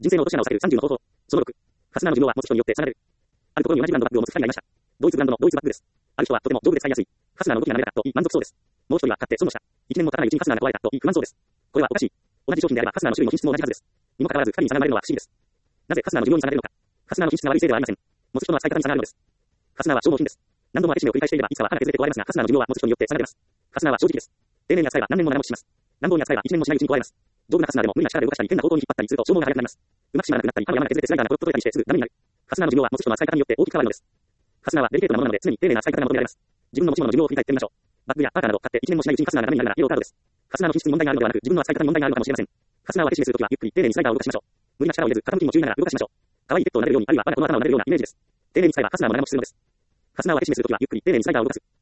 人生の落とし穴を避ける30の方法。その6。ファスナーの寿命は持つ人によって下がる。あるところに同じブランドバッグを持つ2人がいました。ドイツブランドのドイツバッグです。ある人はとても丈夫で使いやすい。ファスナーの動きが滑らかと言い満足そうです。もう一人は買って損をした。1年も経たないうちにファスナーが壊れたと言い不満そうです。これはおかしい。同じ商品であればファスナーの種類も品質も同じはずです。にもかかわらず2人に差が生まれるのは不思議です。なぜファスナーの寿命に差が出るのか。ファスナーの品質が悪いせいではありません。持つ人の扱い方に差があるのです。ファスナーは消耗品です。何度も開け閉めを繰り返していればいつかは穴が削れて壊れますが、ファスナーの寿命は持つ人によって差が出ます。ファスナーは正直です。丁寧に扱えば何年も長持ちします。乱暴に扱えば1年もしないうちに壊れます。丈夫なファスナーでも無理な力で動かしたり変な方向に引っ張ったりすると消耗が早くなります。うまく閉まらなくなったり、刃が山が削れてスライダーがポロッと取れたりしてすぐダメになる。ファスナーの寿命は持つ人の扱い方によって大きく変わるのです。ファスナーはデリケートなものなので常に丁寧な扱い方が求められます。自分の持ち物の寿命を振り返ってみましょう。バッグやパーカーなど買って1年もしないうちにファスナーがダメになるならイエローカードです。ファスナーの品質に問題があるのではなく自分の扱い方に問題があるのかもしれません。ファスナーを開け閉めするときはゆっくり丁寧にスライダーを動かしましょう。無理な力を入れず傾きも注意ながら動かしましょう。可愛いペットを撫でるようにあるいは我が子の頭を撫でるようなイメージです。丁寧に使えばファスナーも長持ちするのです。ファスナーを開け閉めするときはゆっくり丁寧にスライダーを動かす。